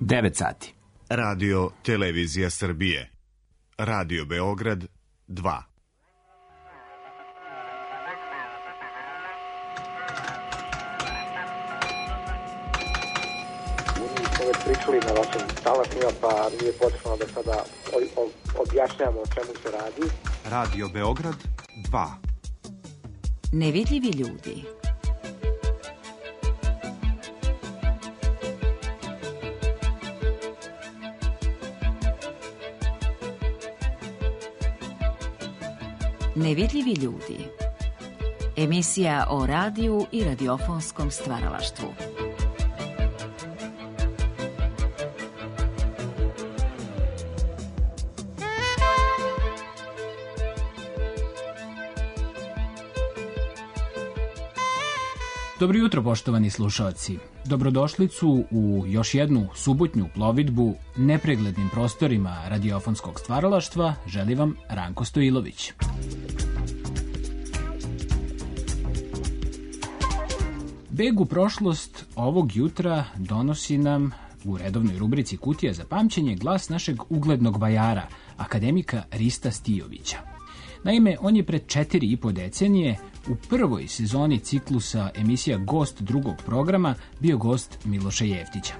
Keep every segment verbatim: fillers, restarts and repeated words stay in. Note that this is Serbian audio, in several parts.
devet sati. Radio Televizija Srbije. Radio Beograd dva. Već pričali na vašim talasima, pa nije potrebno da sada objašnjamo o čemu se radi. Radio Beograd dva. Nevidljivi ljudi. Nevidljivi ljudi. Emisija o radiju i radiofonskom stvaralaštvu. Dobro jutro, poštovani slušalci. Dobrodošlicu u još jednu subotnju plovidbu nepreglednim prostorima radiofonskog stvaralaštva želi vam Ranko Stojilović. Beg u prošlost ovog jutra donosi nam u redovnoj rubrici Kutija za pamćenje glas našeg uglednog vajara, akademika Rista Stijovića. Naime, on je pred četiri i po decenije u prvoj sezoni ciklusa emisija Gost drugog programa bio gost Miloša Jeftića.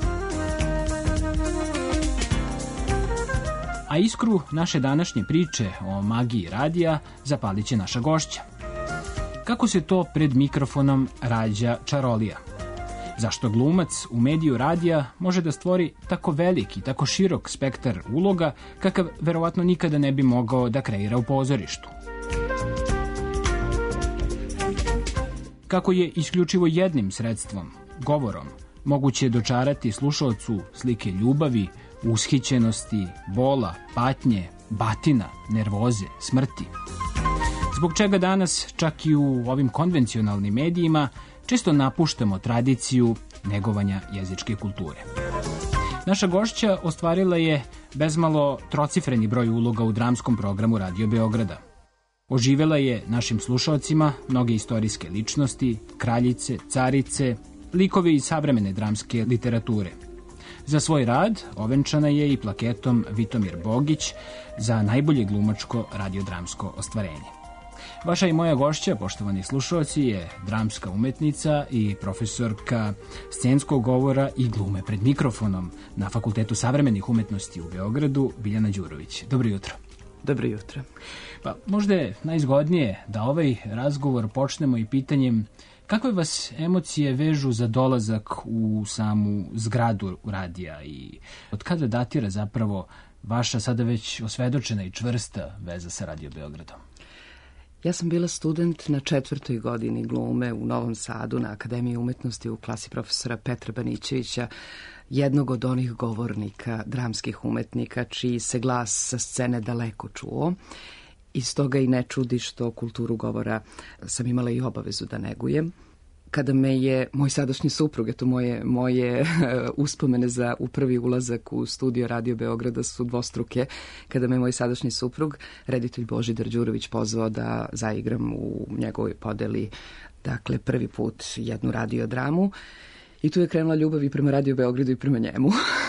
A iskru naše današnje priče o magiji radija zapalit će naša gošća. Kako se to pred mikrofonom rađa čarolija? Zašto glumac u mediju radija može da stvori tako veliki, tako širok spektar uloga, kakav verovatno nikada ne bi mogao da kreira u pozorištu? Kako je isključivo jednim sredstvom, govorom, moguće dočarati slušaocu slike ljubavi, ushićenosti, bola, patnje, batina, nervoze, smrti? Zbog čega danas, čak i u ovim konvencionalnim medijima, često napuštamo tradiciju negovanja jezičke kulture. Naša gošća ostvarila je bezmalo trocifreni broj uloga u dramskom programu Radio Beograda. Oživela je našim slušaocima mnoge istorijske ličnosti, kraljice, carice, likove iz savremene dramske literature. Za svoj rad ovenčana je i plaketom Vitomir Bogić za najbolje glumačko radiodramsko ostvarenje. Vaša i moja gošća, poštovani slušalci, je dramska umetnica i profesorka scenskog govora i glume pred mikrofonom na Fakultetu savremenih umetnosti u Beogradu, Biljana Đurović. Dobro jutro. Dobro jutro. Pa, možda je najzgodnije da ovaj razgovor počnemo i pitanjem kakve vas emocije vežu za dolazak u samu zgradu radija i od kada datira zapravo vaša sada već osvedočena i čvrsta veza sa Radio Beogradom? Ja sam bila student na četvrtoj godini glume u Novom Sadu na Akademiji umetnosti u klasi profesora Petra Banićevića, jednog od onih govornika, dramskih umetnika, čiji se glas sa scene daleko čuo. I stoga i ne čudi što kulturu govora sam imala i obavezu da negujem. Kada me je moj sadašnji suprug, eto moje, moje uspomene za u prvi ulazak u studio Radio Beograda su dvostruke, kada me moj sadašnji suprug, reditelj Božidar Đurović, pozvao da zaigram u njegovoj podeli, dakle prvi put jednu radiodramu. I tu je krenula ljubav i prema Radio Beogradu i prema njemu.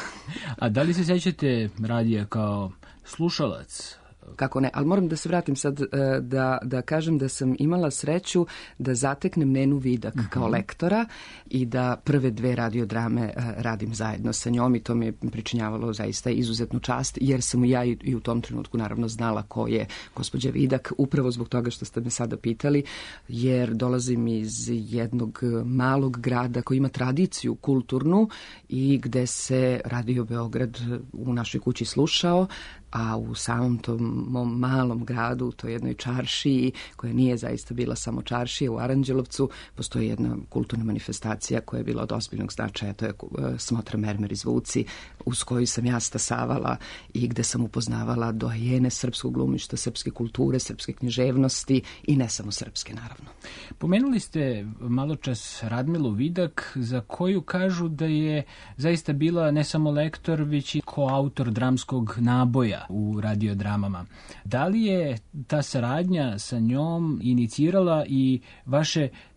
A da li se sećate radija kao slušalac? Kako ne, ali moram da se vratim sad da, da kažem da sam imala sreću da zateknem Nenu Vidak uh-huh. kao lektora i da prve dve radiodrame radim zajedno sa njom i to mi je pričinjavalo zaista izuzetnu čast, jer sam ja i, i u tom trenutku naravno znala ko je gospođa Vidak, upravo zbog toga što ste me sada pitali, jer dolazim iz jednog malog grada koji ima tradiciju kulturnu i gde se Radio Beograd u našoj kući slušao, a u samom tom mom malom gradu, u toj jednoj čaršiji, koja nije zaista bila samo čaršija, u Aranđelovcu, postoji jedna kulturna manifestacija koja je bila od ozbiljnog značaja, to je Smotra Mermer iz Vuci, uz koju sam ja stasavala i gde sam upoznavala dojene srpskog glumišta, srpske kulture, srpske književnosti i ne samo srpske, naravno. Pomenuli ste maločas Radmilu Vidak, za koju kažu da je zaista bila ne samo lektor, već i koautor dramskog naboja u radiodramama. Da li je ta saradnja sa njom inicirala i vaše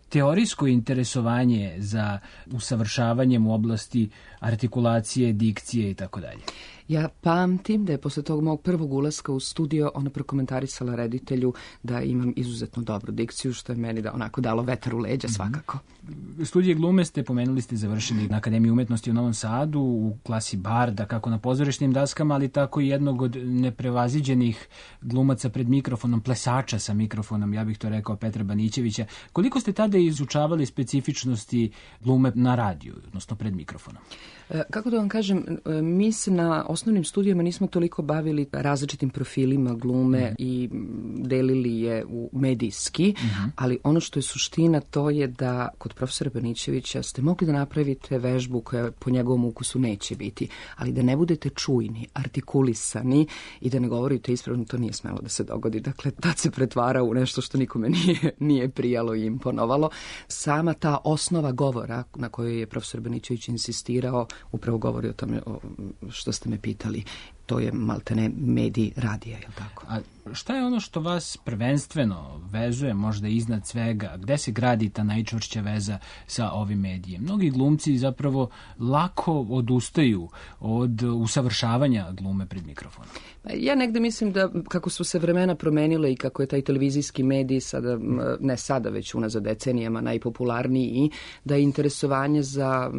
teorijsko interesovanje za usavršavanjem u oblasti artikulacije, dikcije i tako dalje? Ja pamtim da je posle tog mog prvog ulaska u studio ona prokomentarisala reditelju da imam izuzetno dobru dikciju, što je meni da onako dalo vetar u leđa svakako. Studije glume ste, pomenuli ste, završili na Akademiji umetnosti u Novom Sadu, u klasi barda, kako na pozorišnim daskama, ali tako i jednog od neprevaziđenih glumaca pred mikrofonom, plesača sa mikrofonom, ja bih to rekao, Petra Banićevića. Koliko ste tada izučavali specifičnosti glume na radiju, odnosno pred mikrofonom? Kako da vam kažem, mi se na osnovnim studijama nismo toliko bavili različitim profilima glume mm. i delili je u medijski, mm-hmm. ali ono što je suština to je da kod profesora Banićevića ste mogli da napravite vežbu koja po njegovom ukusu neće biti, ali da ne budete čujni, artikulisani i da ne govorite ispravno, to nije smelo da se dogodi. Dakle, tad se pretvara u nešto što nikome nije, nije prijalo i imponovalo. Sama ta osnova govora na kojoj je profesor Banićević insistirao upravo govori o tome o što ste me pitali. To je maltene medij radija, je li tako? A šta je ono što vas prvenstveno vezuje, možda iznad svega? Gde se gradi ta najčvršća veza sa ovim medijem? Mnogi glumci zapravo lako odustaju od usavršavanja glume pred mikrofonom. Ja negde mislim da kako su se vremena promenile i kako je taj televizijski medij sada, ne sada, već unazad decenijama najpopularniji, i da je interesovanje za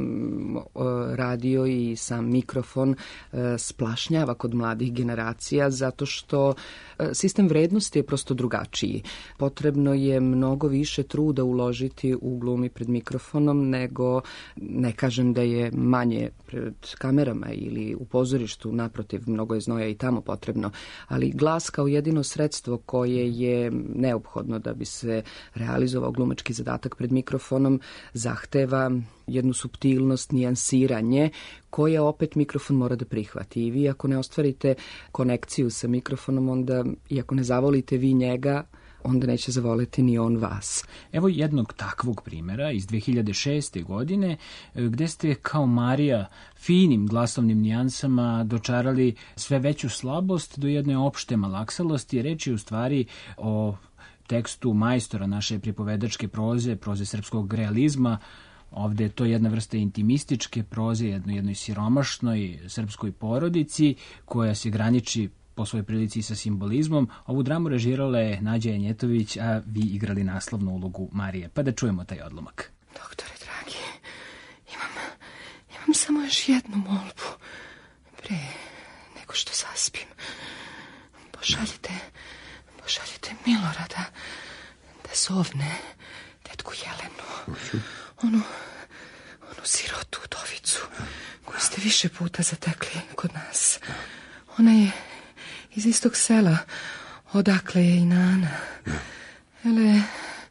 radio i sam mikrofon splašnjava kod mladih generacija, zato što sistem vrednosti je prosto drugačiji. Potrebno je mnogo više truda uložiti u glumi pred mikrofonom nego, ne kažem da je manje pred kamerama ili u pozorištu, naprotiv, mnogo je znoja i tamo potrebno, ali glas kao jedino sredstvo koje je neophodno da bi se realizovao glumački zadatak pred mikrofonom zahteva jednu suptilnost, nijansiranje, koje opet mikrofon mora da prihvati. I vi ako ne ostvarite konekciju sa mikrofonom, onda, i ako ne zavolite vi njega, onda neće zavoliti ni on vas. Evo jednog takvog primjera iz dve hiljade šeste. godine, gde ste kao Marija finim glasovnim nijansama dočarali sve veću slabost do jedne opšte malaksalosti. Reč je u stvari o tekstu majstora naše pripovedačke proze, proze srpskog realizma. Ovde je to jedna vrsta intimističke proze, jednoj, jednoj siromašnoj srpskoj porodici koja se graniči po svojoj prilici sa simbolizmom. Ovu dramu režirala je Nađa Janjetović, a vi igrali naslovnu ulogu Marije. Pa da čujemo taj odlomak. Doktore dragi, imam, imam samo još jednu molbu. Pre nego što zaspim, pošaljite, pošaljite Milorada da zovne tetku Jelenu. Onu, onu sirotu udovicu koju ste više puta zatekli kod nas. Ona je iz istog sela, odakle je i Nana. Ele,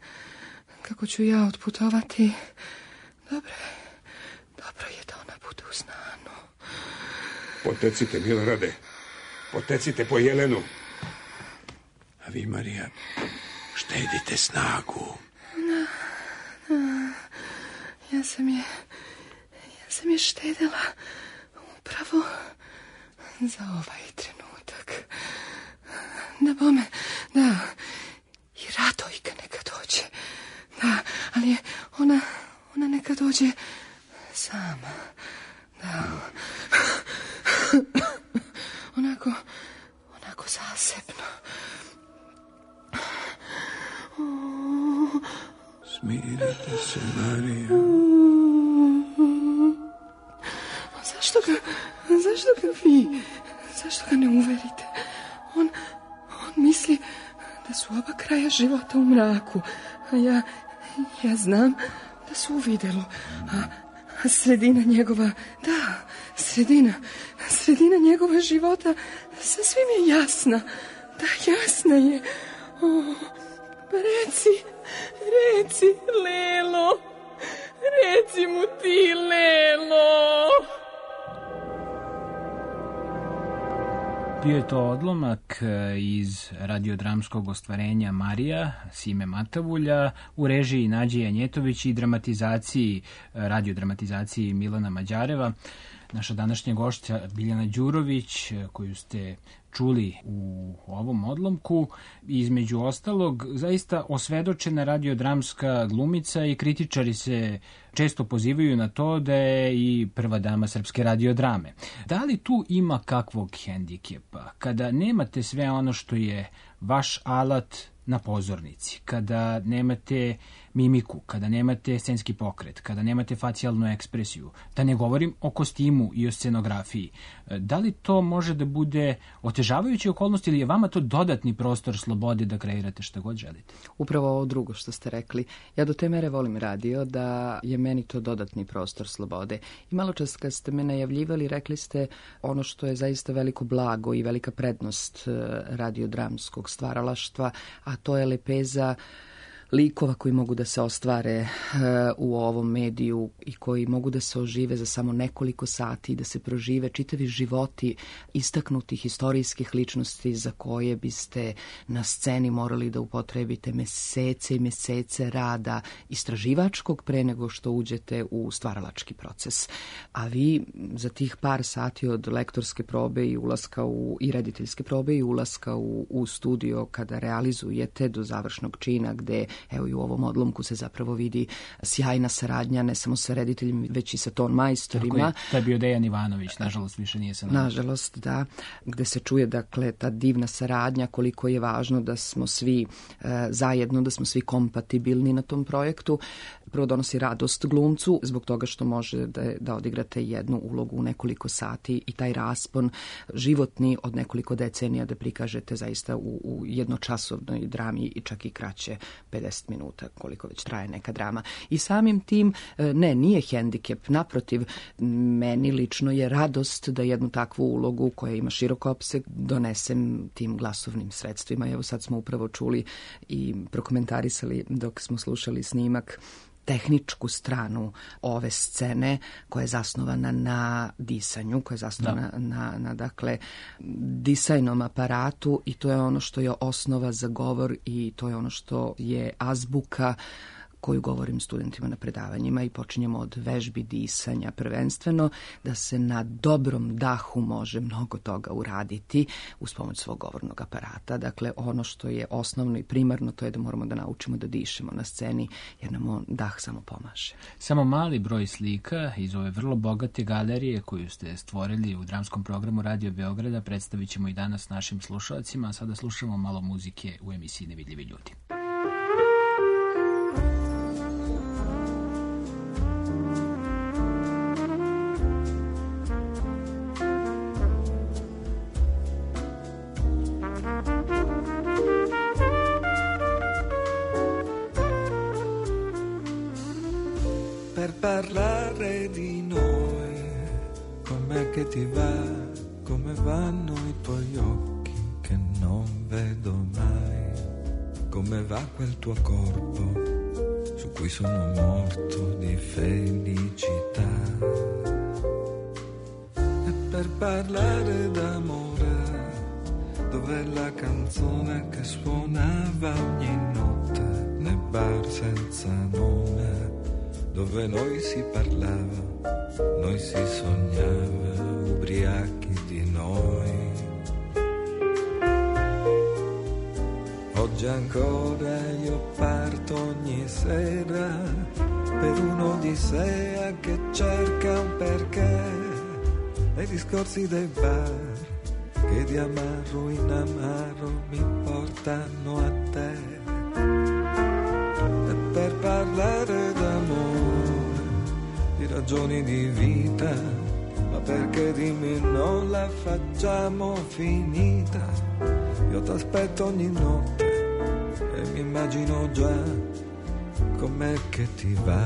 kako ću ja otputovati, dobro je, dobro je da ona bude uz Nanu. Potecite, Milorade, potecite po Jelenu. A vi, Marija, štedite snagu. Da, da. Ja sam je, ja sam je štedela upravo za ovaj trenutak. Da bome, da, i Radojka neka dođe. Da, ali je ona, ona neka dođe sama. Da, onako, onako zasebno. Smirite se, Marija. Zašto ga, zašto ga vi, zašto ga ne uverite? On, on misli da su oba kraja života u mraku, a ja, ja znam da su u videlu. A, a sredina njegova, da, sredina, sredina njegova života sasvim je jasna. Da, jasna je. O, pa reci, reci, Lelo, reci mu ti, Lelo. Bio je to odlomak iz radiodramskog ostvarenja Marija Sime Matavulja u režiji Nađe Janjetović i dramatizaciji, radiodramatizaciji Milana Mađareva. Naša današnja gošća Biljana Đurović, koju ste čuli u ovom odlomku, između ostalog, zaista osvedočena radiodramska glumica i kritičari se često pozivaju na to da je i prva dama srpske radiodrame. Da li tu ima kakvog hendikepa? Kada nemate sve ono što je vaš alat na pozornici, kada nemate mimiku, kada nemate scenski pokret, kada nemate facijalnu ekspresiju, da ne govorim o kostimu i o scenografiji, da li to može da bude otežavajuća okolnost ili je vama to dodatni prostor slobode da kreirate šta god želite? Upravo ovo drugo što ste rekli. Ja do te mere volim radio da je meni to dodatni prostor slobode. I malo čas kad ste me najavljivali, rekli ste ono što je zaista veliko blago i velika prednost radiodramskog stvaralaštva, a to je lepeza likova koji mogu da se ostvare uh, u ovom mediju i koji mogu da se ožive za samo nekoliko sati i da se prožive čitavi životi istaknutih istorijskih ličnosti za koje biste na sceni morali da upotrebite mesece i mesece rada istraživačkog pre nego što uđete u stvaralački proces. A vi za tih par sati od lektorske probe i ulaska u, i rediteljske probe i ulaska u, u studio kada realizujete do završnog čina gde evo i u ovom odlomku se zapravo vidi sjajna saradnja ne samo sa rediteljima, već i sa ton majstorima. Tako je, to je bio Dejan Ivanović, nažalost više nije sa nama. Nažalost, da, gde se čuje dakle ta divna saradnja, koliko je važno da smo svi e, zajedno, da smo svi kompatibilni na tom projektu. Prvo donosi radost glumcu zbog toga što može da, da odigrate jednu ulogu u nekoliko sati i taj raspon životni od nekoliko decenija da prikažete zaista u, u jednočasovnoj drami i čak i kraće pedeset minuta koliko već traje neka drama. I samim tim, ne, nije hendikep, naprotiv, meni lično je radost da jednu takvu ulogu koja ima širok opseg donesem tim glasovnim sredstvima. Evo sad smo upravo čuli i prokomentarisali dok smo slušali snimak tehničku stranu ove scene koja je zasnovana na disanju, koja je zasnovana da. na, na dakle, disajnom aparatu i to je ono što je osnova za govor i to je ono što je azbuka koju govorim studentima na predavanjima i počinjemo od vežbi disanja prvenstveno, da se na dobrom dahu može mnogo toga uraditi uz pomoć svog govornog aparata. Dakle, ono što je osnovno i primarno to je da moramo da naučimo da dišemo na sceni jer nam on dah samo pomaže. Samo mali broj slika iz ove vrlo bogate galerije koju ste stvorili u dramskom programu Radio Beograda predstavit ćemo i danas našim slušalcima, a sada slušamo malo muzike u emisiji Nevidljivi ljudi. Parlare di noi, com'è che ti va, come vanno i tuoi occhi che non vedo mai, come va quel tuo corpo su cui sono morto di felicità. E per parlare d'amore, dov'è la canzone che suonava ogni notte nei bar senza nome, dove noi si parlava, noi si sognava, ubriachi di noi. Oggi ancora io parto ogni sera per un'odissea che cerca un perché, nei discorsi dei bar che di amaro in amaro mi portano a te. E per parlare d'amore, di ragioni di vita, ma perché dimmi non la facciamo finita? Io t'aspetto ogni notte e mi immagino già com'è che ti va.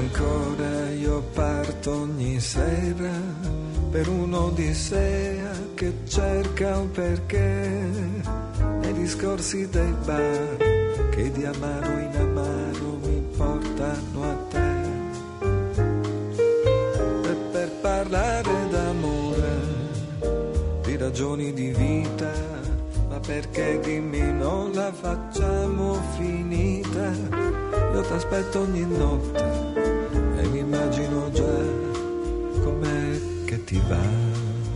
ancora io parto ogni sera per un'odissea che cerca un perché nei discorsi dei bar che di amaro in amaro mi portano a te. E per parlare d'amore, di ragioni di vita, ma perché dimmi non la facciamo finita? Io t'aspetto ogni notte e mi immagino già com'è che ti va.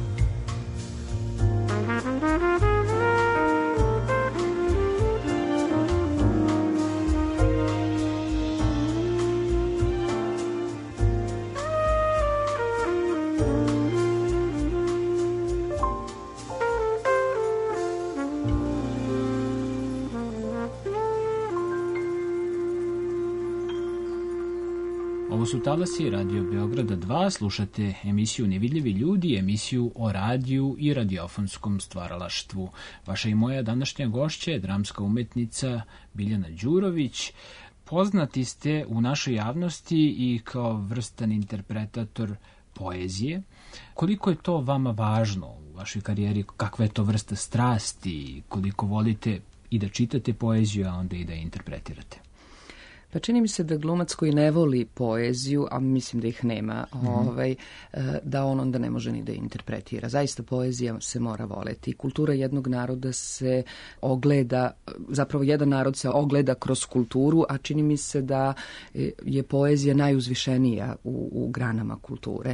Ovo su talasi Radio Beograda dva, slušate emisiju Nevidljivi ljudi, emisiju o radiju i radiofonskom stvaralaštvu. Vaša i moja današnja gošća je dramska umetnica Biljana Đurović. Poznati ste u našoj javnosti i kao vrstan interpretator poezije. Koliko je to vama važno u vašoj karijeri, kakva je to vrsta strasti, koliko volite i da čitate poeziju, a onda i da je interpretirate? Pa čini mi se da glumac koji ne voli poeziju, a mislim da ih nema, mm-hmm. ovaj, da on onda ne može ni da interpretira. Zaista poezija se mora voleti. Kultura jednog naroda se ogleda, zapravo jedan narod se ogleda kroz kulturu, a čini mi se da je poezija najuzvišenija u, u granama kulture.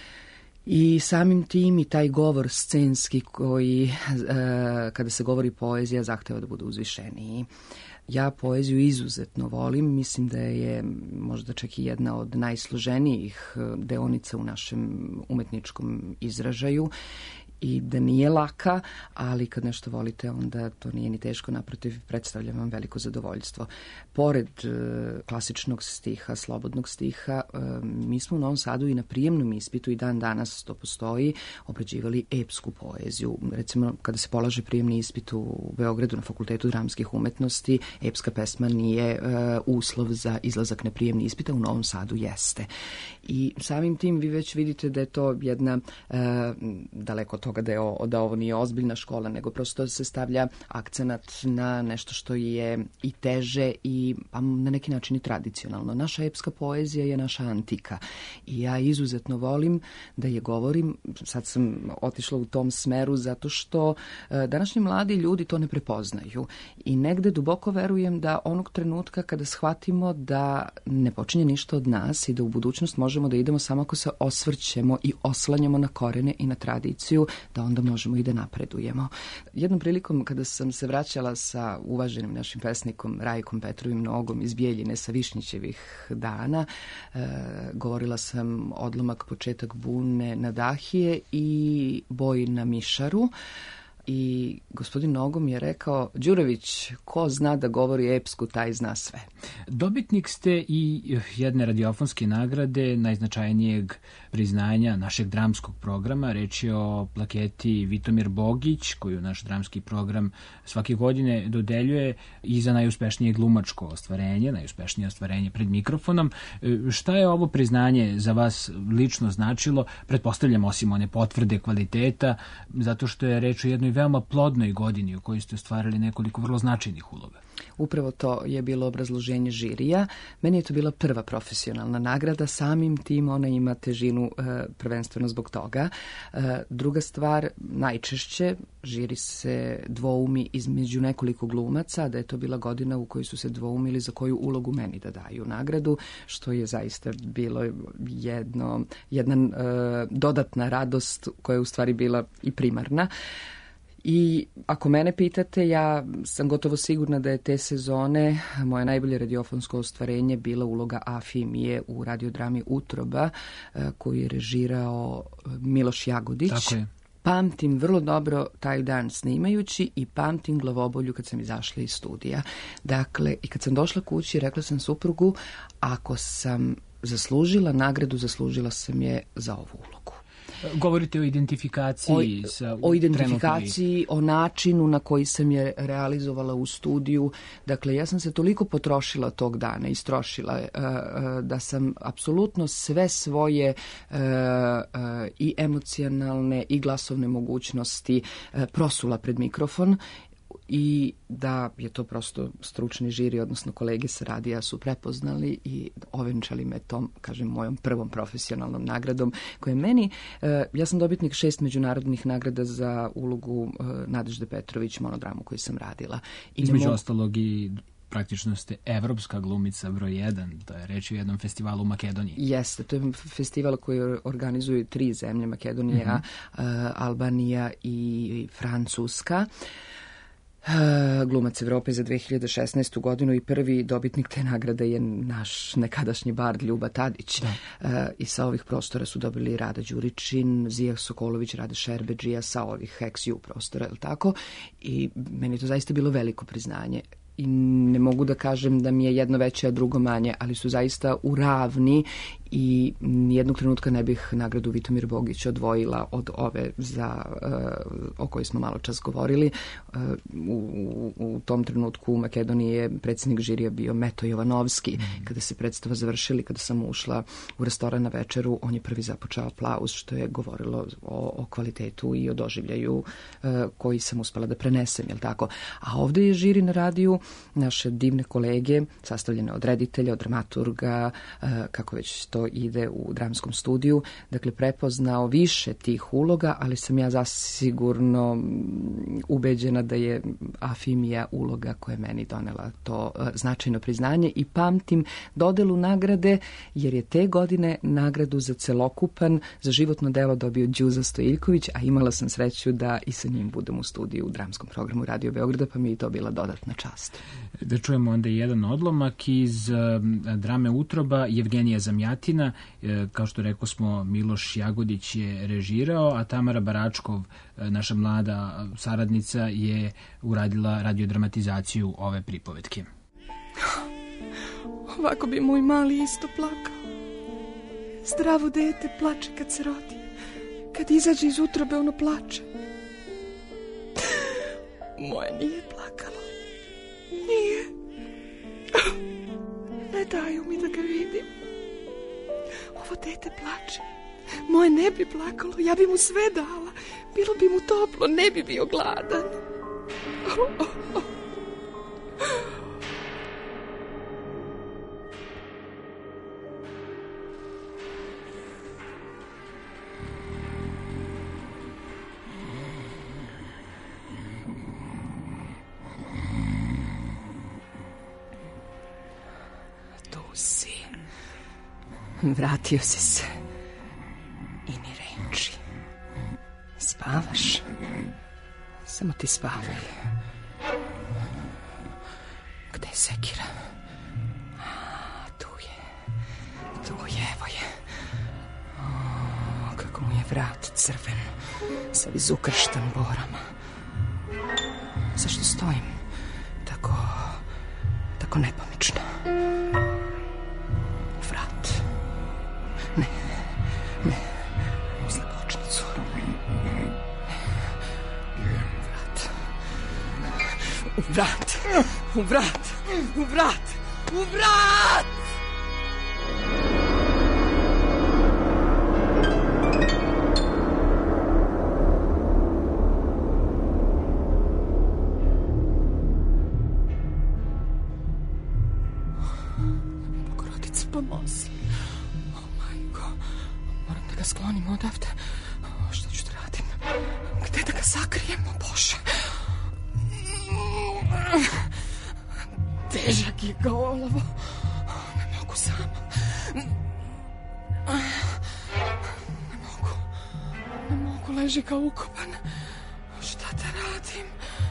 I samim tim i taj govor scenski koji, kada se govori poezija, zahteva da bude uzvišeniji. Ja poeziju izuzetno volim, mislim da je možda čak i jedna od najsloženijih deonica u našem umetničkom izražaju i da nije laka, ali kad nešto volite onda to nije ni teško, naprotiv predstavlja vam veliko zadovoljstvo. Pored e, klasičnog stiha, slobodnog stiha, e, mi smo u Novom Sadu i na prijemnom ispitu i dan danas to postoji, obrađivali epsku poeziju. Recimo kada se polaže prijemni ispit u Beogradu na Fakultetu dramskih umetnosti, epska pesma nije e, uslov za izlazak na prijemni ispit, a u Novom Sadu jeste. I samim tim vi već vidite da je to jedna e, daleko toga da, je o, da ovo nije ozbiljna škola, nego prosto se stavlja akcenat na nešto što je i teže i pa na neki način i tradicionalno. Naša epska poezija je naša antika i ja izuzetno volim da je govorim. Sad sam otišla u tom smeru zato što e, današnji mladi ljudi to ne prepoznaju i negde duboko verujem da onog trenutka kada shvatimo da ne počinje ništa od nas i da u budućnost možemo da idemo samo ako se osvrćemo i oslanjamo na korene i na tradiciju, da onda možemo i da napredujemo. Jednom prilikom kada sam se vraćala sa uvaženim našim pesnikom Rajkom Petrovim Nogom iz Bijeljine sa Višnjićevih dana, e, govorila sam odlomak početak bune na Dahije i boj na Mišaru. I gospodin Nogo mi je rekao, Đurović, ko zna da govori epsku, taj zna sve. Dobitnik ste i jedne radiofonske nagrade, najznačajnijeg priznanja našeg dramskog programa. Reč je o plaketi Vitomir Bogić, koju naš dramski program svake godine dodeljuje i za najuspešnije glumačko ostvarenje, najuspešnije ostvarenje pred mikrofonom. Šta je ovo priznanje za vas lično značilo? Pretpostavljam osim one potvrde kvaliteta, zato što je reč o jednoj veoma plodnoj godini u kojoj ste ostvarili nekoliko vrlo značajnih uloga. Upravo to je bilo obrazloženje žirija. Meni je to bila prva profesionalna nagrada, samim tim ona ima težinu e, prvenstveno zbog toga. E, druga stvar, najčešće žiri se dvoumi između nekoliko glumaca, da je to bila godina u kojoj su se dvoumili za koju ulogu meni da daju nagradu, što je zaista bilo jedno, jedna e, dodatna radost koja je u stvari bila i primarna. I ako mene pitate, ja sam gotovo sigurna da je te sezone moje najbolje radiofonsko ostvarenje bila uloga Afimije u radiodrami Utroba, koju je režirao Miloš Jagodić. Tako je. Pamtim vrlo dobro taj dan snimajući i pamtim glavobolju kad sam izašla iz studija. Dakle, i kad sam došla kući, rekla sam suprugu, ako sam zaslužila nagradu, zaslužila sam je za ovu ulogu. Govorite o identifikaciji o, sa o identifikaciji, o načinu na koji sam je realizovala u studiju. Dakle, ja sam se toliko potrošila tog dana, istrošila, da sam apsolutno sve svoje i emocionalne i glasovne mogućnosti prosula pred mikrofon i da je to prosto stručni žiri, odnosno kolege sa radija su prepoznali i ovenčali me tom, kažem, mojom prvom profesionalnom nagradom, koja je meni, ja sam dobitnik šest međunarodnih nagrada za ulogu Nadežde Petrović, monodramu koju sam radila. I Između mogu... ostalog i praktično ste evropska glumica broj jedan, to je reč u jednom festivalu u Makedoniji. Jeste, to je festival koji organizuju tri zemlje, Makedonija, mm-hmm. Albanija i Francuska. Glumac Evrope za dve hiljade šesnaestu godinu i prvi dobitnik te nagrade je naš nekadašnji bard Ljuba Tadić. Da. I sa ovih prostora su dobili Rada Đuričin, Zija Sokolović, Rade Šerbedžija, sa ovih X U prostora, je li tako? I meni je to zaista bilo veliko priznanje. I ne mogu da kažem da mi je jedno veće, a drugo manje, ali su zaista u ravni i nijednog trenutka ne bih nagradu Vitomir Bogić odvojila od ove za, uh, o kojoj smo malo čas govorili. Uh, u, u tom trenutku u Makedoniji je predsjednik žirija bio Meto Jovanovski. Mm. Kada se predstava završili, kada sam ušla u restoran na večeru, on je prvi započeo aplauz, što je govorilo o, o kvalitetu i o doživljaju uh, koji sam uspela da prenesem, jel tako? A ovde je žiri na radiju naše divne kolege, sastavljene od reditelja, od dramaturga, uh, kako već to ide u dramskom studiju, dakle prepoznao više tih uloga, ali sam ja zasigurno ubeđena da je Afimija uloga koja je meni donela to uh, značajno priznanje i pamtim dodelu nagrade, jer je te godine nagradu za celokupan, za životno delo dobio Đuza Stojiljković, a imala sam sreću da i sa njim budem u studiju u dramskom programu Radio Beograda, pa mi je to bila dodatna čast. Da čujemo onda jedan odlomak iz uh, drame Utroba Jevgenija Zamjatina. E, kao što rekao smo, Miloš Jagodić je režirao, a Tamara Baračkov, e, naša mlada saradnica, je uradila radiodramatizaciju ove pripovetke. Ovako bi moj mali isto plakao. Zdravo dete plače kad se rodi. Kad izađe iz utrobe, ono plače. Moje nije plakalo. Nije. Ne daju mi da ga vidim. Ovo dete plače. Moje ne bi plakalo, ja bi mu sve dala. Bilo bi mu toplo, ne bi bio gladan. Oh, oh, oh. Vratio si se i ni reči. Spavaš? Samo ti spavaj. Gde je sekira? A, tu je. Tu je, evo je. O, kako mu je vrat crven, sav izukrštan borama. Zašto stojim tako, tako nepomično? Ne, ne, u slepočnicu. Ne, vrat. U vrat, u vrat, u vrat, u vrat! Bogorodice, pomozi. Sklonim odavde. Šta ću da radim? Gde da ga sakrijem, o Bože? Težak je kao olovo. Ne mogu sama. Ne mogu. Ne mogu, leži kao ukopan. Šta da radim?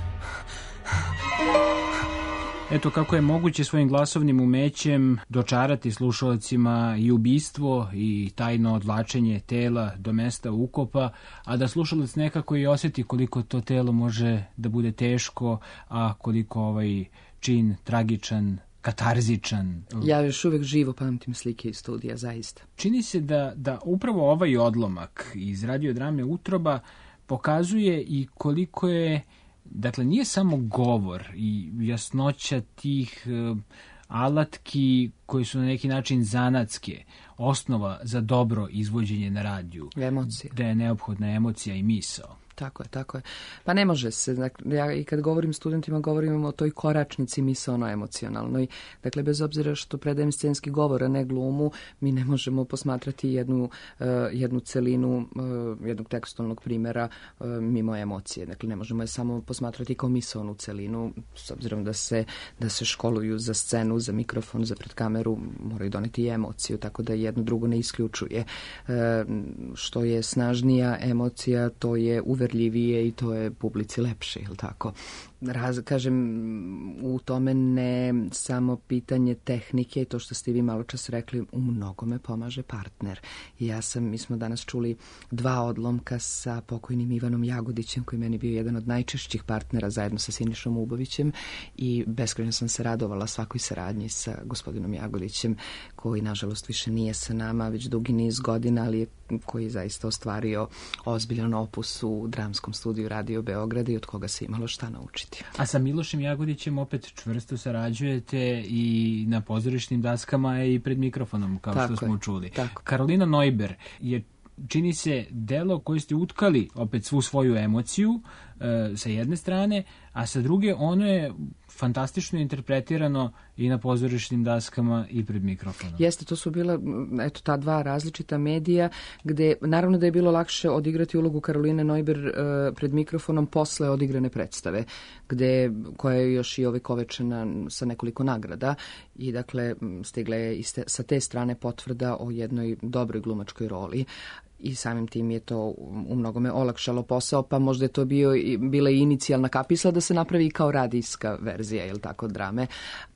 Eto kako je moguće svojim glasovnim umećem dočarati slušalcima i ubistvo i tajno odvlačenje tela do mesta ukopa, a da slušalac nekako i osjeti koliko to telo može da bude teško, a koliko ovaj čin tragičan, katarzičan. Ja još uvijek živo pamtim slike iz studija, zaista. Čini se da, da upravo ovaj odlomak iz radiodrame Utroba pokazuje i koliko je, dakle, nije samo govor i jasnoća tih uh, alatki koji su na neki način zanatske, osnova za dobro izvođenje na radiju. Emocije. Da je neophodna emocija i misao. Tako je, tako je. Pa ne može se, dakle, ja i kad govorim studentima, govorim o toj koračnici misaono-emocionalnoj. Dakle, bez obzira što predajem scenski govor, a ne glumu, mi ne možemo posmatrati jednu, uh, jednu celinu uh, jednog tekstualnog primjera uh, mimo emocije. Dakle, ne možemo je samo posmatrati kao misaonu celinu, s obzirom da se, da se školuju za scenu, za mikrofon, za pred kameru, moraju doneti i emociju, tako da jedno drugo ne isključuje. Uh, što je snažnija emocija, to je uvek verljivije i to je publici lepše, ili tako? Raz, kažem, u tome ne samo pitanje tehnike i to što ste vi malo čas rekli, u mnogome pomaže partner. I ja sam, mi smo danas čuli dva odlomka sa pokojnim Ivanom Jagodićem, koji meni bio jedan od najčešćih partnera zajedno sa Sinišom Ubovićem i beskrajno sam se radovala svakoj saradnji sa gospodinom Jagodićem, koji nažalost više nije sa nama već dugi niz godina, ali je, koji je zaista ostvario ozbiljan opus u dramskom studiju Radio Beograda i od koga se imalo šta naučiti. A sa Milošem Jagodićem opet čvrsto sarađujete i na pozorišnim daskama i pred mikrofonom, kao tako što smo je, čuli. Tako. Karolina Neuber je, čini se, delo koje ste utkali opet svu svoju emociju e, sa jedne strane, a sa druge ono je fantastično interpretirano i na pozorišnim daskama i pred mikrofonom. Jeste, to su bila, eto, ta dva različita medija, gde naravno da je bilo lakše odigrati ulogu Karoline Neuber uh, pred mikrofonom posle odigrane predstave, gde, koja je još i ovekovečena sa nekoliko nagrada i dakle stigla je iste, sa te strane potvrda o jednoj dobroj glumačkoj roli. I samim tim je to u mnogome olakšalo posao, pa možda je to bio, bila i inicijalna kapisla da se napravi kao radijska verzija, jel tako, drame.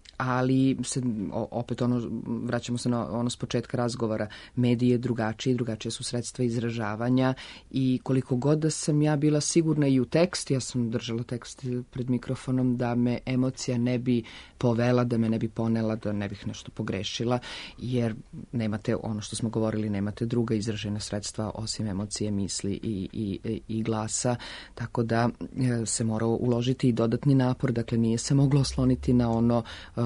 Ali se, opet ono, vraćamo se na ono s početka razgovora, medije drugačije, drugačije su sredstva izražavanja i koliko god da sam ja bila sigurna i u tekst, ja sam držala tekst pred mikrofonom da me emocija ne bi povela, da me ne bi ponela, da ne bih nešto pogrešila, jer nemate, ono što smo govorili, nemate druga izražena sredstva osim emocije, misli i, i, i glasa, tako da se morao uložiti i dodatni napor, dakle nije se moglo osloniti na ono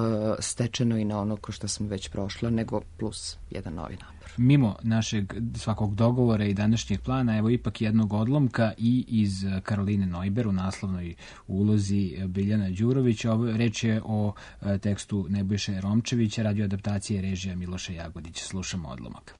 stečeno i na ono ko što sam već prošla, nego plus jedan novi napor. Mimo našeg svakog dogovora i današnjeg plana, evo ipak jednog odlomka i iz Karoline Neuber u naslovnoj ulozi Biljana Đurović. Ovo reč je o tekstu Nebojše Romčevića, radioadaptacije režija Miloša Jagodića. Slušamo odlomak.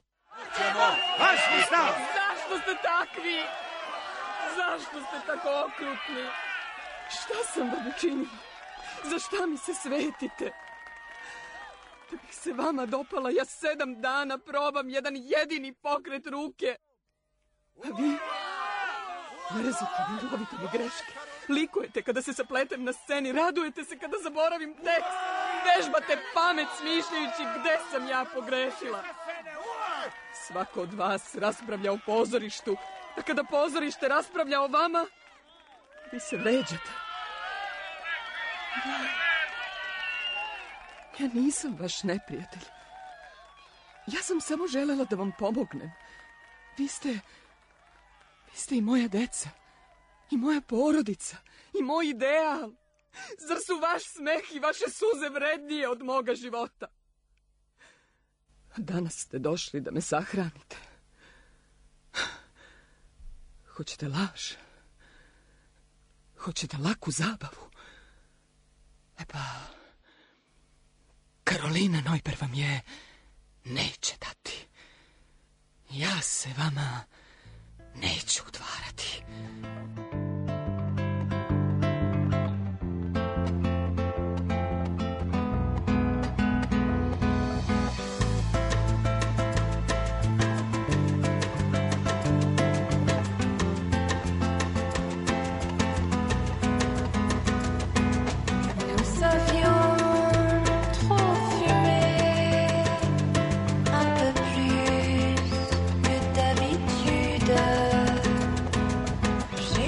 Zašto ste takvi? Zašto ste tako okrutni? Šta sam vam učinila? Za šta mi se svetite? Da bih se vama dopala, ja sedam dana probam jedan jedini pokret ruke. A vi? Mrzite mi, lovite mi greške. Likujete kada se sapletem na sceni, radujete se kada zaboravim tekst. Vežbate pamet smišljajući gde sam ja pogrešila. Svako od vas raspravlja o pozorištu, a kada pozorište raspravlja o vama, vi se vređate. Ja nisam vaš neprijatelj. Ja sam samo želela da vam pomognem. Vi ste... Vi ste i moja deca. I moja porodica. I moj ideal. Zar su vaš smeh i vaše suze vrednije od moga života? Danas ste došli da me sahranite. Hoćete laž? Hoćete laku zabavu? E pa, Karolina Neuber vam je neće dati. Ja se vama neću udvarati. J'ai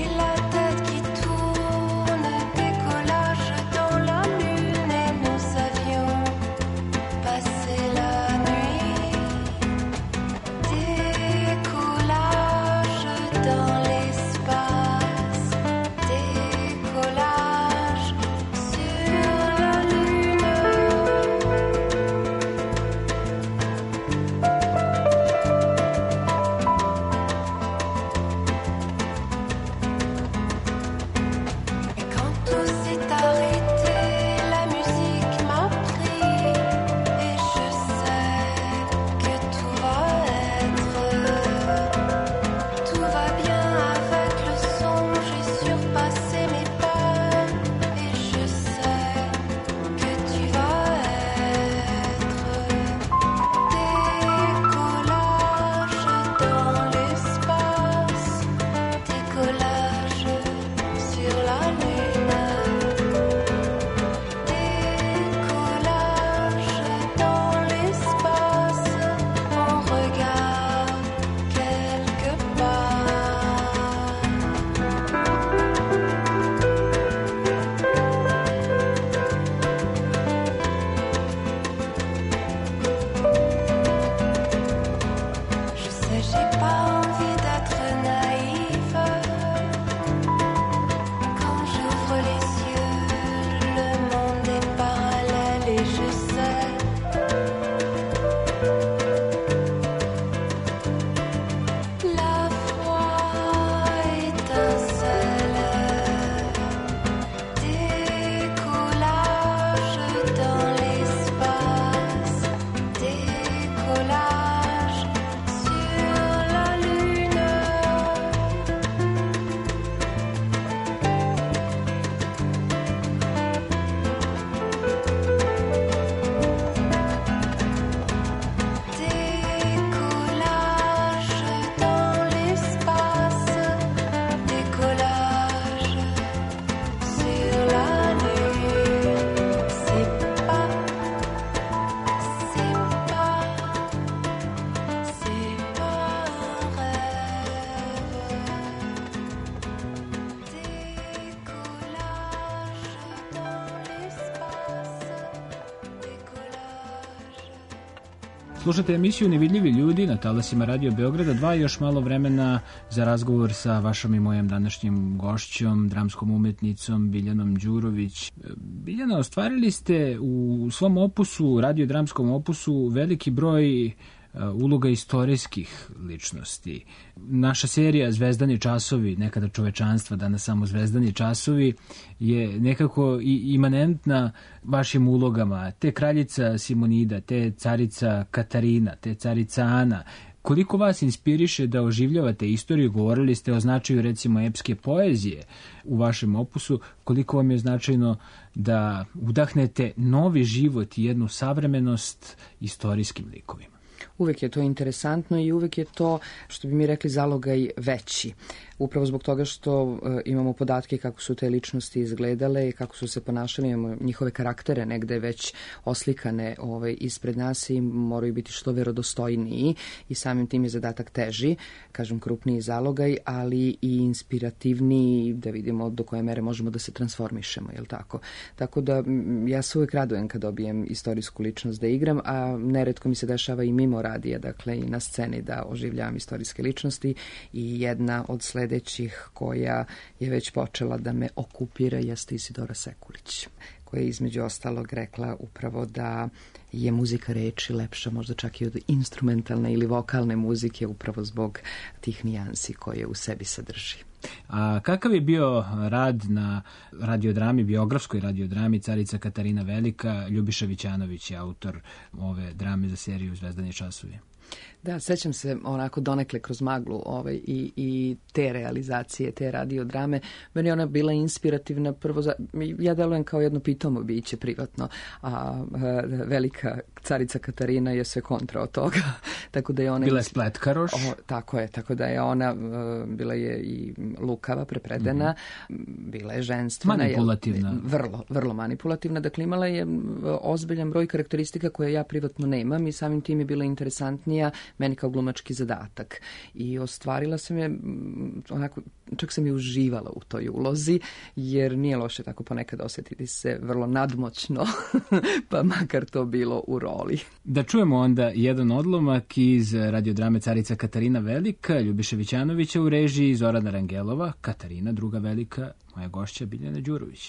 Slušate emisiju Nevidljivi ljudi na talasima Radio Beograda dva, još malo vremena za razgovor sa vašom i mojom današnjim gošćom, dramskom umetnicom Biljanom Đurović. Biljana, ostvarili ste u svom opusu, radiodramskom opusu, veliki broj uloga istorijskih ličnosti. Naša serija Zvezdani časovi, nekada čovečanstva, danas samo Zvezdani časovi, je nekako i imanentna vašim ulogama. Te kraljica Simonida, te carica Katarina, te carica Ana. Koliko vas inspiriše da oživljavate istoriju? Govorili ste o značaju, recimo, epske poezije u vašem opusu. Koliko vam je značajno da udahnete novi život i jednu savremenost istorijskim likovima? Uvek je to interesantno i uvek je to, što bi mi rekli, zalogaj veći. Upravo zbog toga što uh, imamo podatke kako su te ličnosti izgledale i kako su se ponašali, imamo njihove karaktere negde već oslikane ovaj, ispred nas i moraju biti što verodostojniji i samim tim je zadatak teži, kažem krupniji zalogaj, ali i inspirativniji, da vidimo do koje mere možemo da se transformišemo, jel tako? Tako da ja se uvek radujem kad dobijem istorijsku ličnost da igram, a neretko mi se dešava i mimo radija, dakle i na sceni da oživljavam istorijske ličnosti i jedna od sljedećih sledećih koja je već počela da me okupira jeste Isidora Sekulić, koja je između ostalog rekla upravo da je muzika reči lepša možda čak i od instrumentalne ili vokalne muzike upravo zbog tih nijansi koje u sebi sadrži. A kakav je bio rad na radiodrami, biografskoj radiodrami Carica Katarina Velika? Ljubiša Vićanović je autor ove drame za seriju Zvezdani časovi. Da, sećam se onako donekle kroz maglu ovaj, i, i te realizacije, te radiodrame. Meni je ona bila inspirativna prvo za... Ja delujem kao jedno pitomo biće privatno, a, a velika carica Katarina je sve kontra od toga. Tako da je ona... Bila je spletkaroš. O, tako je, tako da je ona bila je i lukava, prepredena, mm-hmm. bila je ženstvena. Manipulativna. Je, vrlo, vrlo manipulativna. Dakle, imala je ozbiljan broj karakteristika koje ja privatno nemam i samim tim je bila interesantnija meni kao glumački zadatak. I ostvarila sam je, onako, čak sam je uživala u toj ulozi, jer nije loše tako ponekad osjetiti se vrlo nadmoćno, pa makar to bilo u roli. Da čujemo onda jedan odlomak iz radiodrame Carica Katarina Velika, Ljubiše Vićanovića u režiji Zorana Rangelova, Katarina druga Velika, moja gošća Biljana Đurović.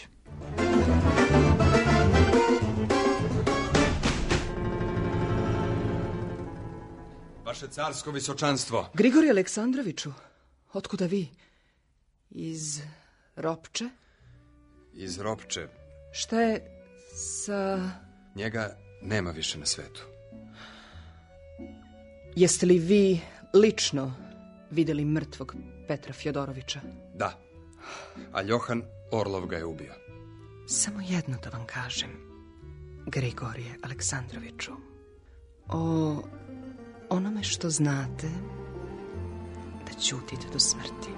Vaše carsko visočanstvo. Grigorije Aleksandroviću, otkuda vi? Iz Ropče? Iz Ropče. Šta je sa... Njega nema više na svetu. Jeste li vi lično vidjeli mrtvog Petra Fjodorovića? Da, a Johan Orlov ga je ubio. Samo jedno da vam kažem, Grigorije Aleksandroviću. O onome što znate, da ćutite do smrti.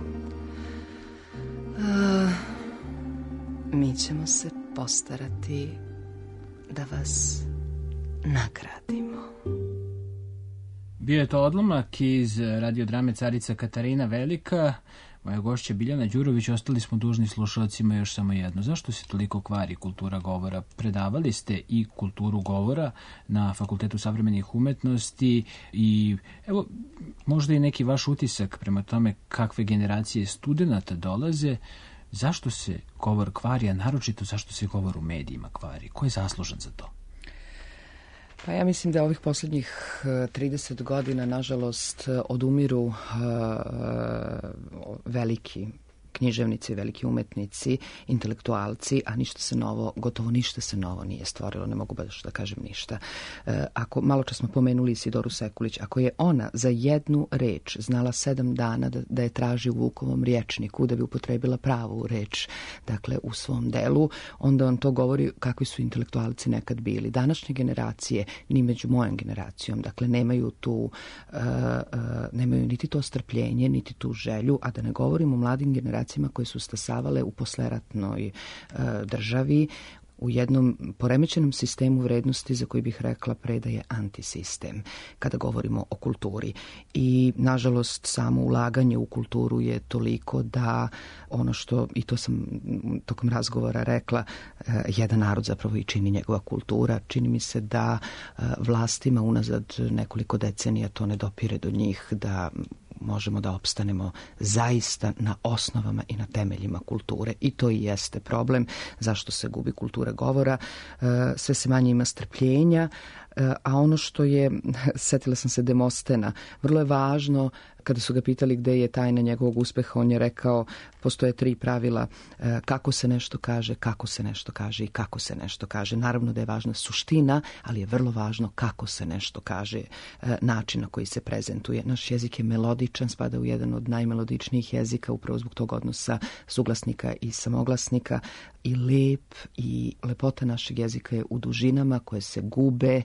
A, mi ćemo se postarati da vas nagradimo. Bio je to odlomak iz radiodrame Carica Katarina Velika. Moja gošća Biljana Đurović. Ostali smo dužni slušalcima još samo jedno. Zašto se toliko kvari kultura govora? Predavali ste i kulturu govora na Fakultetu savremenih umetnosti i evo, možda i neki vaš utisak prema tome kakve generacije studenata dolaze. Zašto se govor kvari, a naročito zašto se govor u medijima kvari? Ko je zaslužan za to? Pa ja mislim da ovih posljednjih trideset godina, nažalost, odumiru uh, veliki književnici, veliki umetnici, intelektualci, a ništa se novo, gotovo ništa se novo nije stvorilo, ne mogu baš da kažem ništa. E, ako, malo čas smo pomenuli Isidoru Sekulić, ako je ona za jednu reč znala sedam dana da, da je traži u Vukovom rječniku, da bi upotrebila pravu reč, dakle, u svom delu, onda on to govori kakvi su intelektualci nekad bili. Današnje generacije, ni među mojom generacijom, dakle, nemaju tu, uh, uh, nemaju niti to strpljenje, niti tu želju, a da ne govorimo o mladim generacijama koje su stasavale u posleratnoj uh, državi, u jednom poremećenom sistemu vrednosti za koji bih rekla pre da je antisistem kada govorimo o kulturi. I nažalost samo ulaganje u kulturu je toliko da ono što, i to sam tokom razgovora rekla, jedan narod zapravo i čini njegova kultura. Čini mi se da vlastima unazad nekoliko decenija to ne dopire do njih, da možemo da opstanemo zaista na osnovama i na temeljima kulture. I to i jeste problem zašto se gubi kultura govora. Sve se manje ima strpljenja, a ono što je, setila sam se Demostena, vrlo je važno, kada su ga pitali gde je tajna njegovog uspeha, on je rekao, postoje tri pravila, kako se nešto kaže, kako se nešto kaže i kako se nešto kaže. Naravno da je važna suština, ali je vrlo važno kako se nešto kaže, način na koji se prezentuje. Naš jezik je melodičan, spada u jedan od najmelodičnijih jezika, upravo zbog tog odnosa suglasnika i samoglasnika, i lep, i lepota našeg jezika je u dužinama koje se gube.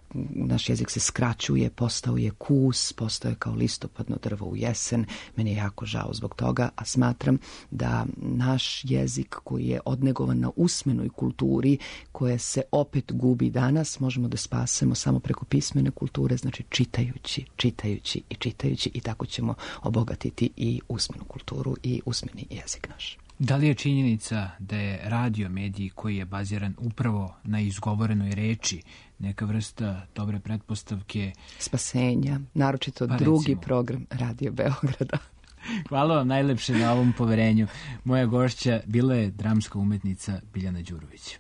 Naš jezik se skraćuje, postao je kus, postao je kao listopadno drvo u jesen. Meni je jako žao zbog toga, a smatram da naš jezik koji je odnegovan na usmenoj kulturi, koja se opet gubi danas, možemo da spasemo samo preko pismene kulture, znači čitajući, čitajući i čitajući, i tako ćemo obogatiti i usmenu kulturu i usmeni jezik naš. Da li je činjenica da je radio medij koji je baziran upravo na izgovorenoj reči neka vrsta dobre pretpostavke spasenja, naročito pa drugi recimo program Radio Beograda? Hvala vam najlepše na ovom poverenju. Moja gošća bila je dramska umetnica Biljana Đurović.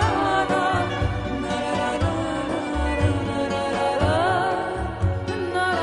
Na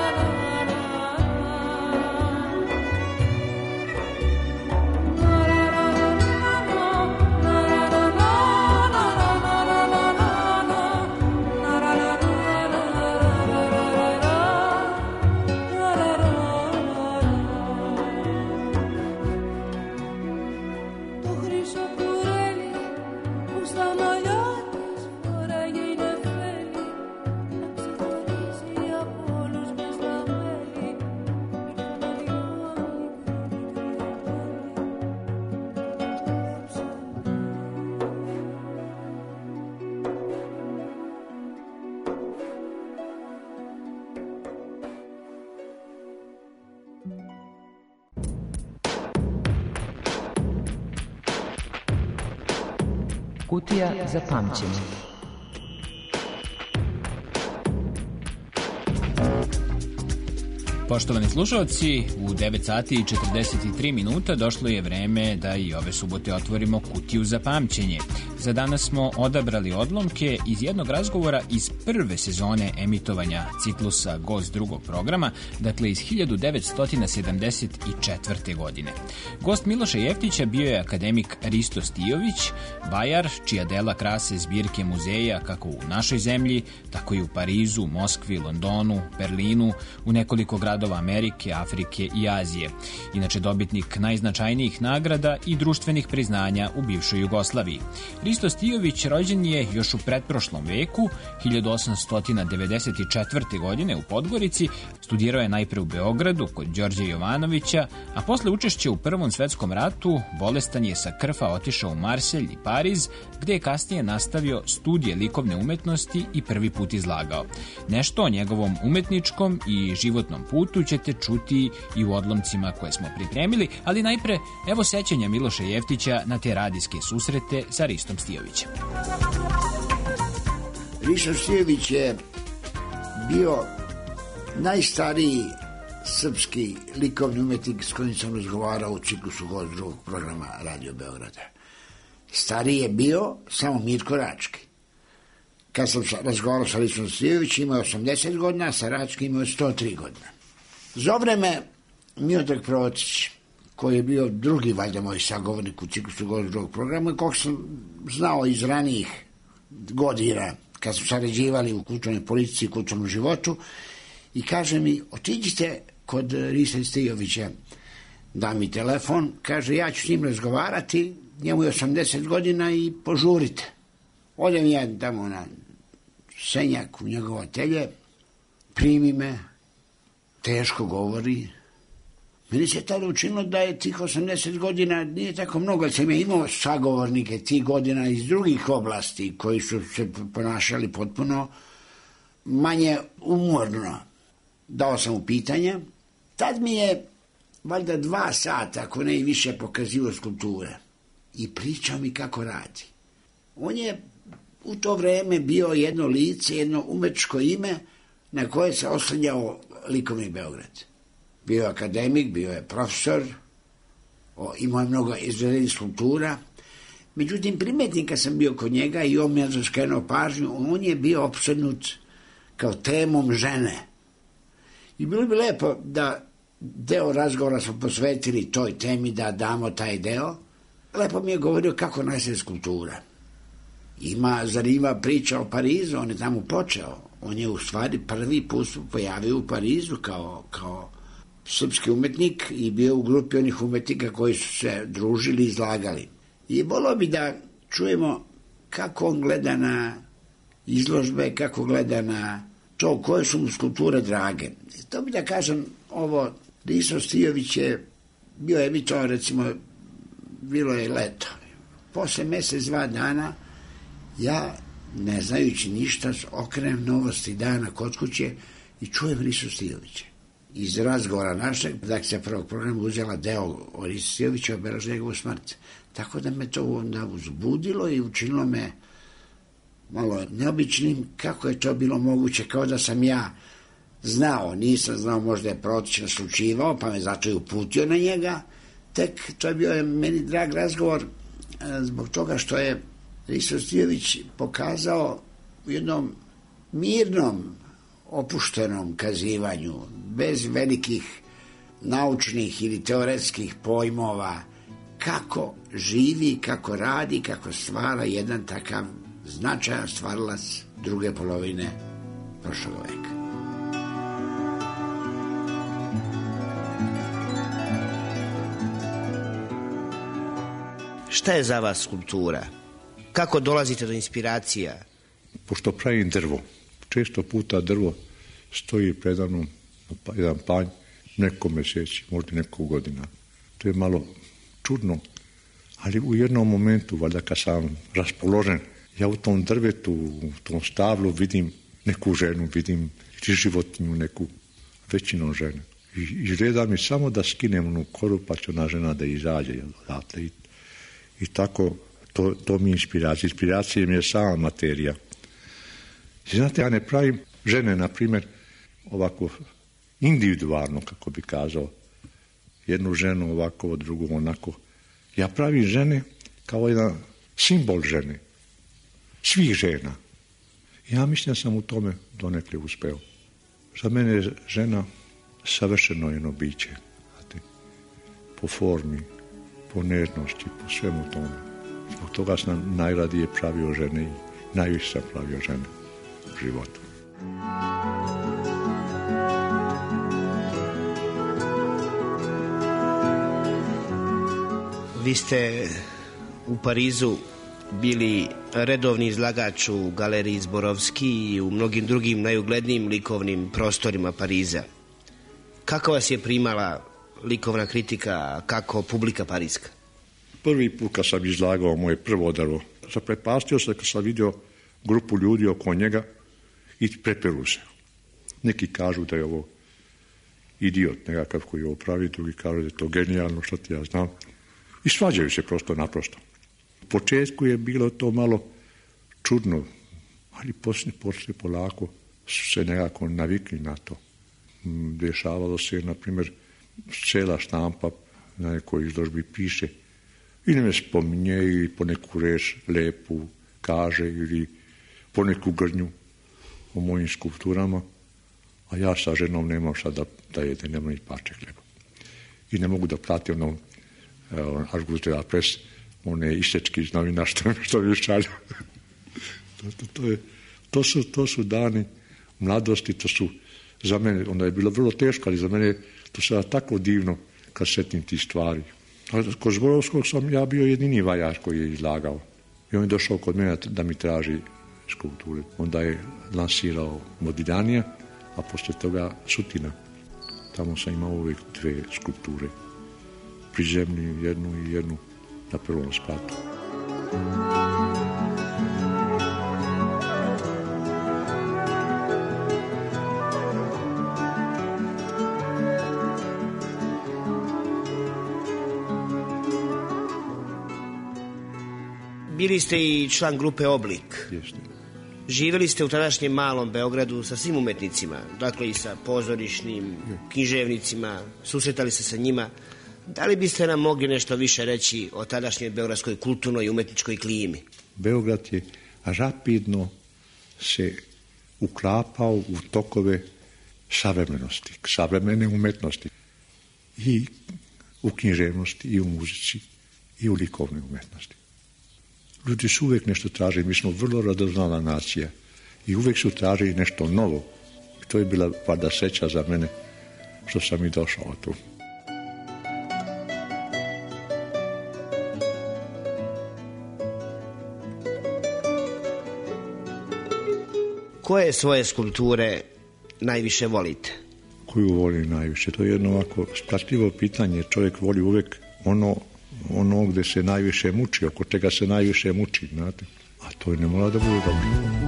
Kutija za pamćenje. Poštovani slušalci, u devet sati i četrdeset tri minuta došlo je vreme da i ove subote otvorimo kutiju za pamćenje. Za danas smo odabrali odlomke iz jednog razgovora iz prve sezone emitovanja ciklusa Gost drugog programa, dakle iz hiljadu devetsto sedamdeset četvrte. godine. Gost Miloša Jeftića bio je akademik Risto Stijović, vajar, čija dela krase zbirke muzeja kako u našoj zemlji, tako i u Parizu, Moskvi, Londonu, Berlinu, u nekoliko gradova Amerike, Afrike i Azije. Inače dobitnik najznačajnijih nagrada i društvenih priznanja u bivšoj Jugoslaviji. Risto Stijović rođen je još u pretprošlom veku, hiljadu osamsto devedeset četvrte. godine u Podgorici, studirao je najpre u Beogradu kod Đorđa Jovanovića, a posle učešća u Prvom svetskom ratu bolestan je sa Krfa otišao u Marselj i Pariz, gde je kasnije nastavio studije likovne umetnosti i prvi put izlagao. Nešto o njegovom umetničkom i životnom putu ćete čuti i u odlomcima koje smo pripremili, ali najpre evo sećanja Miloša Jeftića na te radijske susrete sa Ristom Stijovićem. Risto Stijović je bio najstariji srpski likovni umetnik s kojim sam razgovarao u ciklusu Gost drugog programa Radio Beograda. Stariji je bio samo Mirko Rački. Kad sam razgovarao sa Ristom Stijovićem, imao osamdeset godina, a sa Rački imao sto tri godine. Zove me Miodrag Provocić, koji je bio drugi, valjda, moj sagovornik u ciklusu Gost drugog programa, i kog sam znao iz ranijih godina, kad smo sarađivali u kulturnoj politici i kulturnom životu, i kaže mi, otiđite kod Rista Stijovića, da mi telefon, kaže, ja ću s njim razgovarati, njemu je osamdeset godina i požurite. Odem ja tamo na Senjak u njegovo atelje, primi me, teško govori. Meni se tada učinilo da je tih osamdeset godina nije tako mnogo, ali sam ja imao sagovornike tih godina iz drugih oblasti koji su se ponašali potpuno manje umorno. Dao sam mu pitanja. Tad mi je valjda dva sata, ako ne i više, pokazivao skulpture i pričao mi kako radi. On je u to vreme bio jedno lice, jedno umetničko ime na koje se oslanjao likovni Beograd. Bio je akademik, bio je profesor, imao je mnogo izvedenih skulptura. Međutim, primetnik kad sam bio kod njega i on mi je skrenuo pažnju, on je bio opsednut kao temom žene. I bilo bi lepo da deo razgovora smo posvetili toj temi, da damo taj deo. Lepo mi je govorio kako nastaje skulptura. Ima zanimljiva priča o Parizu, on je tamo počeo. On je u stvari prvi put pojavio u Parizu kao, kao srpski umetnik i bio u grupi onih umetnika koji su se družili i izlagali. I volio bi da čujemo kako on gleda na izložbe, kako gleda na to koje su mu skulpture drage. To bi da kažem, ovo Risto Stijović je bio emitovan, recimo, bilo je leto. Posle mesec, dva dana, ja, ne znajući ništa, okrenem Novosti dana kod kuće i čujem Risto Stijovića. Iz razgovora našeg, dakle, sa prvog programa uzela deo o Risto Stijoviću, obeležila njegovu smrt. Tako da me to onda uzbudilo i učinilo me malo neobičnim kako je to bilo moguće, kao da sam ja znao, nisam znao, možda je Provocić naslučivao, pa me zato i uputio na njega. Tek to je bio meni drag razgovor zbog toga što je Risto Stijović pokazao u jednom mirnom, opuštenom kazivanju, bez velikih naučnih ili teoretskih pojmova, kako živi, kako radi, kako stvara jedan takav značajan stvaralac druge polovine prošlog veka. Šta je za vas skulptura? Kako dolazite do inspiracija? Pošto pravim drvo, često puta drvo stoji predavnom jedan panj neko meseci, možda neko godina. To je malo čudno, ali u jednom momentu, valjda kad sam raspoložen, ja u tom drvetu, u tom stablu vidim neku ženu, vidim životinju, neku većinom žene. I, i reda mi samo da skinem onu koru, pa će ona žena da izađe odatle. I, i tako To, to mi je inspiracija. Inspiracija mi je sama materija. I znate, ja ne pravim žene, na primjer, ovako individualno, kako bi kazao, jednu ženu ovako, drugu onako. Ja pravim žene kao jedan simbol žene, svih žena. Ja mislim da sam u tome donekle uspeo. Za mene je žena savršeno jedno biće. Znate, po formi, po nežnosti, po svemu tome. Zbog toga sam najradije pravio žene i najviše sam pravio žene u životu. Vi ste u Parizu bili redovni izlagač u galeriji Zborovski i u mnogim drugim najuglednijim likovnim prostorima Pariza. Kako vas je primala likovna kritika, kako publika parijska? Prvi put kad sam izlagao moje prvo drvo, zaprepastio se kad sam vidio grupu ljudi oko njega i preperu se. Neki kažu da je ovo idiot nekakav koji je ovo pravi, drugi kažu da je to genijalno, što ti ja znam. I svađaju se prosto naprosto. U početku je bilo to malo čudno, ali poslije, poslije polako su se nekako navikli na to. Dešavalo se, na primjer, cela štampa na nekoj izložbi piše ili me spominje ili po neku reč lepu kaže ili po neku grdnju o mojim skulpturama, a ja sa ženom nemam šta da, da jedem, nemam ni parče hljeba. I ne mogu da platim ono Argus de la Presse, one isečki iz novina što, što mi šalju. to, to, to, je, to, su, to su dani mladosti, to su za mene, onda je bilo vrlo teško, ali za mene to sada tako divno kad setim ti stvari. Ali kod Zborovskog sam ja bio jedini vajar koji je izlagao. I on je došao kod mene da mi traži skulpture. Onda je lansirao Modiglianija, a poslije toga Sutina. Tamo sam imao uvijek dve skulpture. Prizemlju jednu i jednu na prvom spratu. Bili ste i član grupe Oblik. Jeste. Živjeli ste u tadašnjem malom Beogradu sa svim umetnicima, dakle i sa pozorišnim, književnicima, susretali se sa njima. Da li biste nam mogli nešto više reći o tadašnjoj beogradskoj kulturnoj i umetničkoj klimi? Beograd je rapidno se uklapao u tokove savremenosti, savremene umetnosti. I u književnosti, i u muzici, i u likovnoj umetnosti. Ljudi su uvijek nešto tražili, mi smo vrlo radoznala nacija i uvijek su tražili nešto novo. I to je bila valjda sreća za mene što sam i došao tu. Koje svoje skulpture najviše volite? Koju volim najviše? To je jedno ovako splatljivo pitanje. Čovjek voli uvijek ono, ono gdje se najviše muči, oko čega se najviše muči, znate. A to ne mora da bude dobro.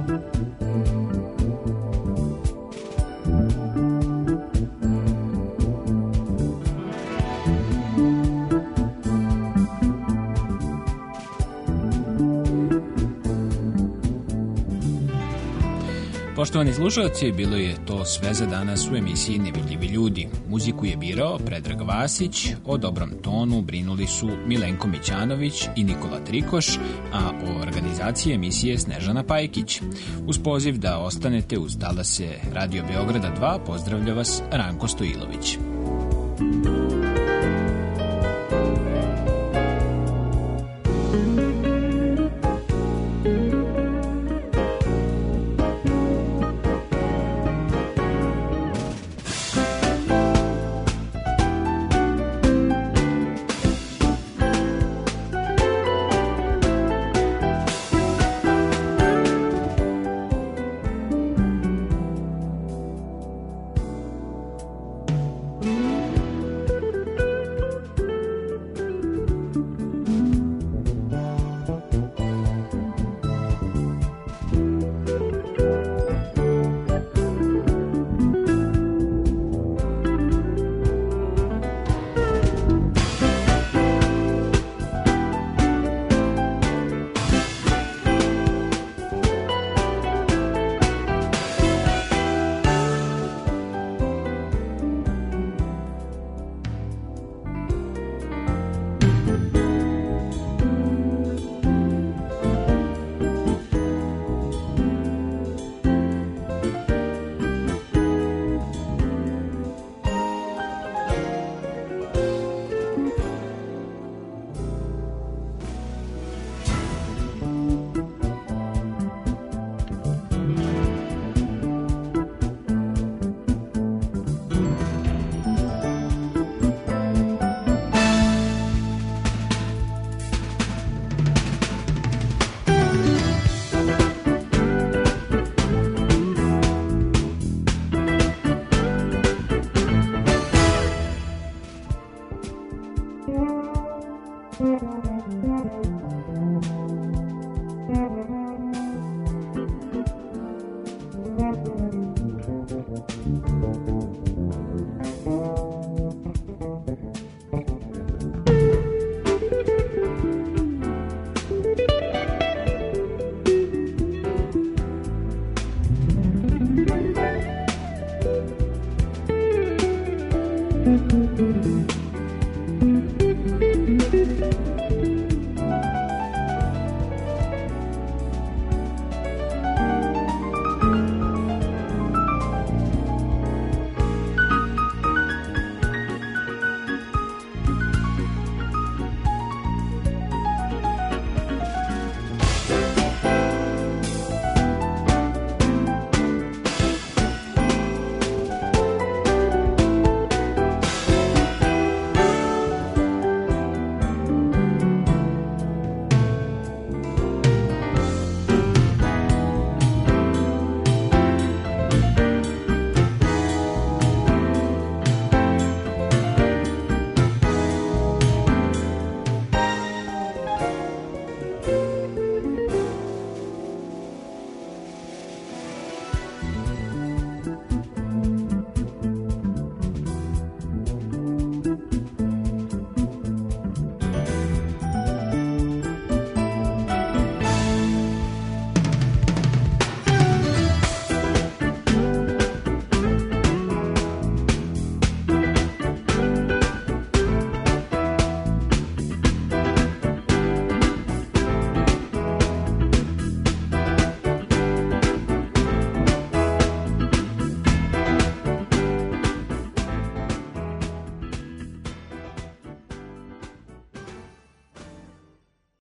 Poštovani slušalci, bilo je to sve za danas u emisiji Nevidljivi ljudi. Muziku je birao Predrag Vasić, o dobrom tonu brinuli su Milenko Mićanović i Nikola Trikoš, a o organizaciji emisije Snežana Pajkić. Uz poziv da ostanete uz talase Radio Beograda dva, pozdravlja vas Ranko Stojilović. Thank you.